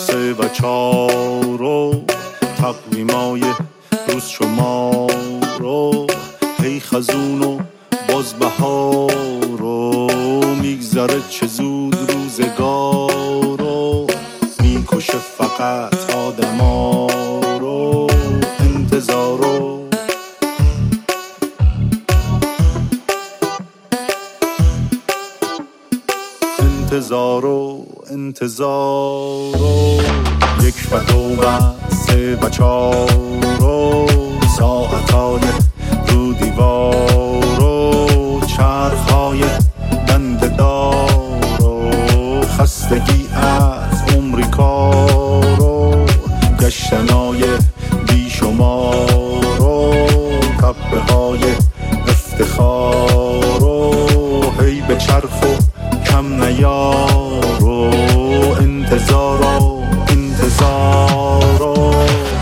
3 و 4 و تقویمای روز شمار و هی خزون و باز بهار و میگذره چه زود روزگار و میکشه فقط آدما رو انتظار و انتظار و 1 و 2 و 3 و 4 و ساعتای رو دیوار و چرخهای دنده دار و خستگی از عمریکار و گشتنای بیشمار و تپه های افتخار و هی به چرخ و کم نیار و انتظار و انتظار و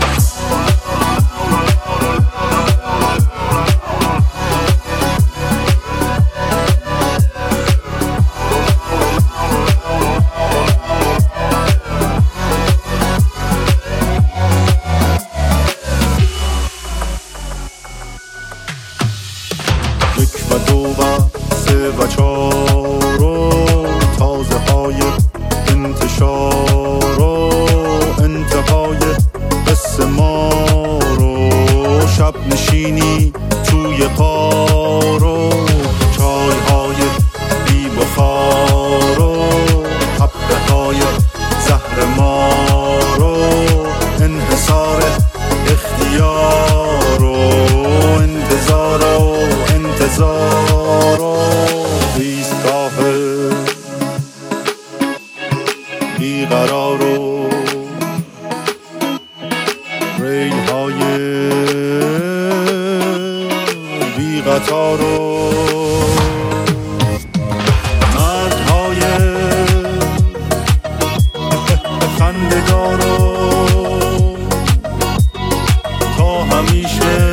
انتشار و انتهای قصه ما رو شب نشینی توی قار و چایهای بی بخار و حبه های زهر ما رو انحصار اختیار و انتظار و انتظار و ایستگاه بیقرار و ریل های بی قطار و مردهای خنده‌دار و تا همیشه